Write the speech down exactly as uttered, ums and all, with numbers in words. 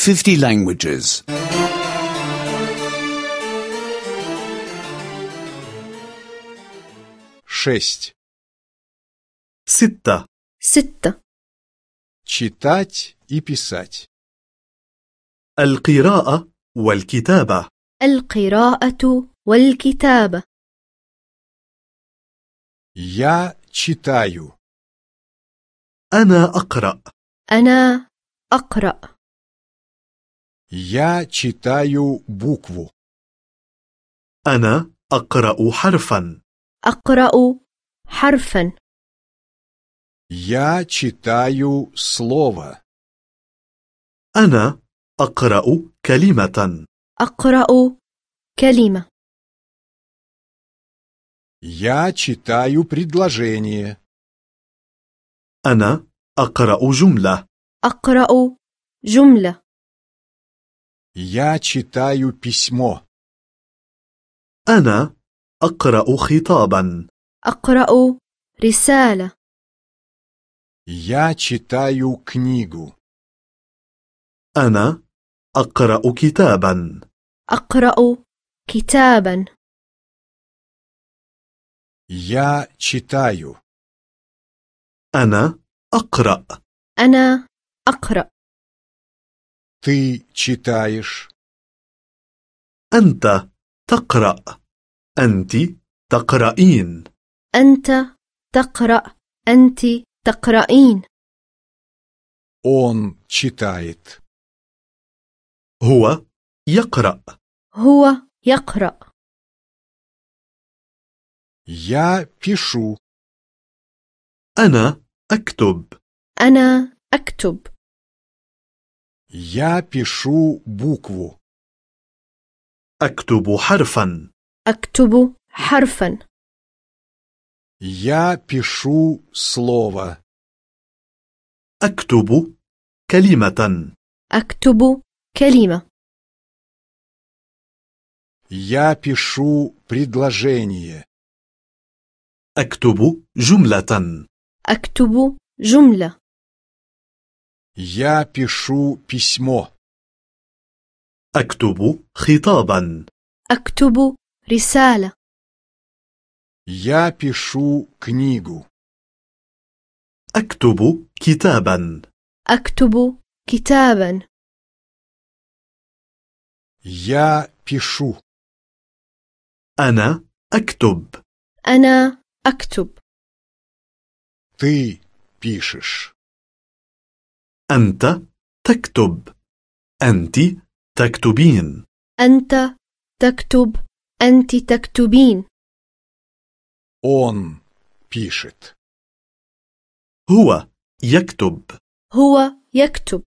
fifty languages. шесть. ستة. ستة. Читать и писать. القراءة والكتابة. القراءة والكتابة. Я читаю. أنا أقرأ. أنا أقرأ. Я читаю букву. أنا أقرأ حرفا. أقرأ حرفا. Я читаю слово. أنا أقرأ كلمة. أقرأ كلمة. Я читаю предложение. أنا أقرأ جملة. أقرأ جملة. Я читаю письмо. أنا أقرأ خطابا. أقرأ رسالة. Я читаю книгу. أنا أقرأ كتابا. أقرأ كتابا. Я читаю. أنا أقرأ. أنا أقرأ. Ты читаешь. أنت تقرأ. أنت تقرأين. أنت تقرأ. أنت تقرأين. Он читает. هو يقرأ. هو يقرأ. Я пишу. أنا أكتب. أنا أكتب. Я пишу букву. أكتب حرفا. أكتب حرفا. Я пишу слово. أكتب كلمة. أكتب كلمة. Я пишу предложение. أكتب جملة. أكتب جملة. Я пишу письмо. أكتب خطابا. أكتب رسالة. Я пишу книгу. أكتب كتابا. أكتب كتابا. Я пишу. أنا أكتب. أنا أكتب. Ты пишешь. أنت تكتب. أنت تكتبين. أنت تكتب. أنت تكتبين. Он пишет. هو يكتب. هو يكتب.